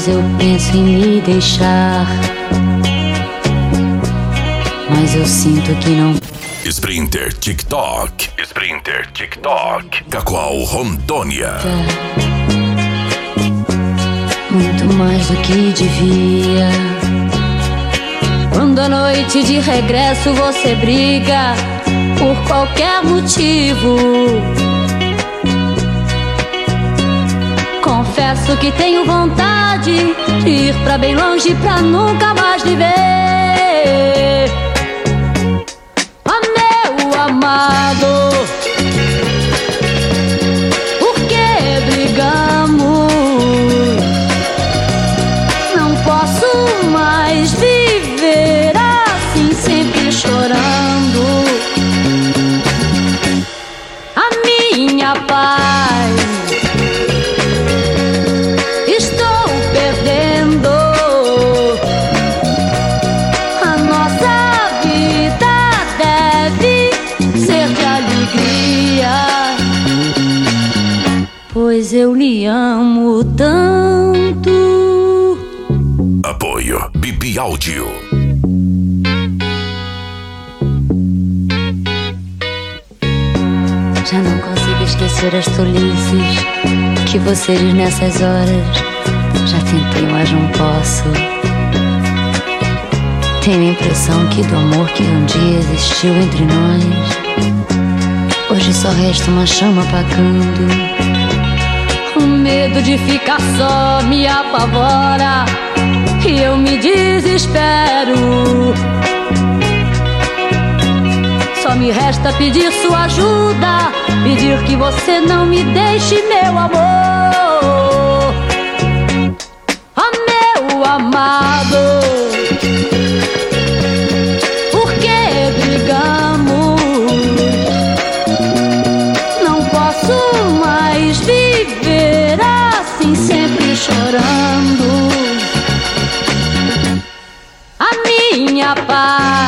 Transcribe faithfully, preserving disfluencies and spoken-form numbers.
vezes eu penso em me deixar, mas eu sinto que não. Sprinter TikTok, Sprinter TikTok, Cacoal Rondônia. Muito mais do que devia. Quando à noite de regresso você briga por qualquer motivo, confesso que tenho vontade de ir pra bem longe pra nunca mais lhe ver. Ah, meu amado, por que brigamos? Não posso mais viver assim, sempre chorando. A minha paz estou perdendo. A nossa vida deve ser de alegria, pois eu lhe amo tanto. Apoio Bibi Áudio. Já não consigo esquecer as tolices que você diz nessas horas. Já tentei, mas não posso. Tenho a impressão que do amor que um dia existiu entre nós, hoje só resta uma chama apagando. O medo de ficar só me apavora e eu me desespero. Só me resta pedir sua ajuda, pedir que você não me deixe, meu amor. Ah, meu amado, por que brigamos? Não posso mais viver assim, sempre chorando. A minha paz